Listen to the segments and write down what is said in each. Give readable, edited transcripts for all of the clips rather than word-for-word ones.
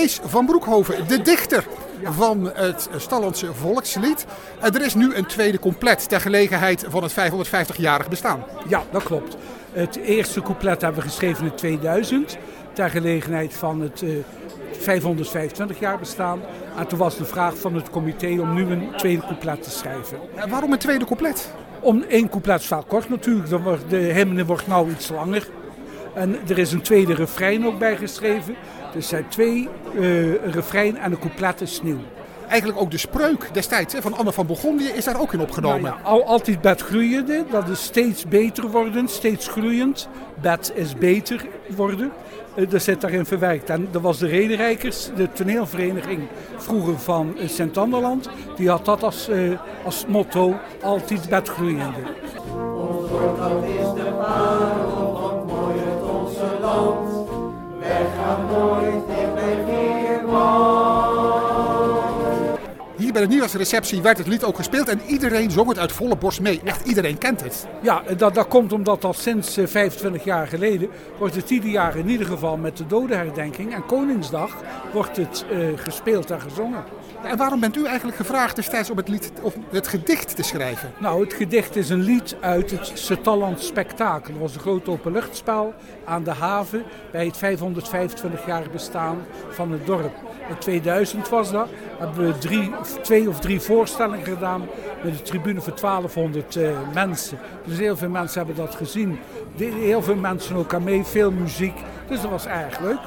Kees van Broekhoven, de dichter van het Stallandse volkslied. Er is nu een tweede couplet ter gelegenheid van het 550-jarig bestaan. Ja, dat klopt. Het eerste couplet hebben we geschreven in 2000 ter gelegenheid van het 525 jaar bestaan. En toen was de vraag van het comité om nu een tweede couplet te schrijven. En waarom een tweede couplet? Om één couplet is vaak kort natuurlijk, de hymne wordt nou iets langer. En er is een tweede refrein ook bij geschreven. Dus er zijn twee refrein en een couplet is nieuw. Eigenlijk ook de spreuk destijds van Anne van Bourgondië is daar ook in opgenomen. Nou ja, altijd bed groeiende, dat is steeds beter worden, steeds groeiend. Bed is beter worden, dat zit daarin verwerkt. En dat was de Rederijkers, de toneelvereniging vroeger van Sint-Anderland. Die had dat als motto, altijd bed groeiende. Ons dorp dat is de parel van het mooie Tolse land. Wij gaan nooit dicht bij Veerman. Hier bij de nieuwjaarsreceptie werd het lied ook gespeeld en iedereen zong het uit volle borst mee. Echt iedereen kent het. Ja, dat komt omdat al sinds 25 jaar geleden wordt het ieder jaar in ieder geval met de dodenherdenking en Koningsdag wordt het gespeeld en gezongen. Ja, en waarom bent u eigenlijk gevraagd destijds om het gedicht te schrijven? Nou, het gedicht is een lied uit het Stallands Spektakel. Dat was een groot openluchtspel aan de haven bij het 525 jaar bestaan van het dorp. In 2000 was dat. Hebben we twee of drie voorstellingen gedaan met een tribune voor 1200 mensen. Dus heel veel mensen hebben dat gezien. Heel veel mensen ook aan mee, veel muziek. Dus dat was erg leuk.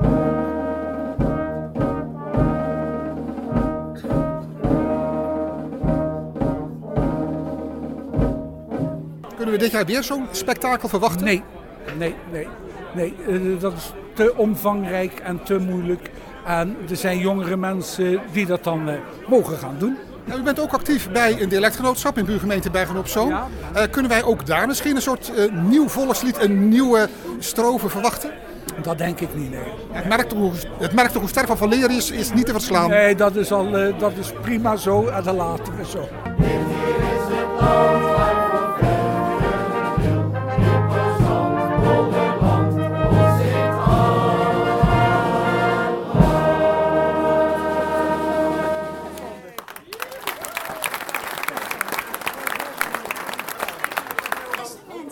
Kunnen we dit jaar weer zo'n spektakel verwachten? Nee. Dat is te omvangrijk en te moeilijk. En er zijn jongere mensen die dat dan mogen gaan doen. Nou, u bent ook actief bij een dialectgenootschap in buurgemeente Bergen-op-Zoom. Ja. Kunnen wij ook daar misschien een soort nieuw volkslied, een nieuwe strofe verwachten? Dat denk ik niet, nee. Het merk toch hoe sterk van Valerius is niet te verslaan? Nee, dat is prima zo en dan laten we zo. Dit hier is het land.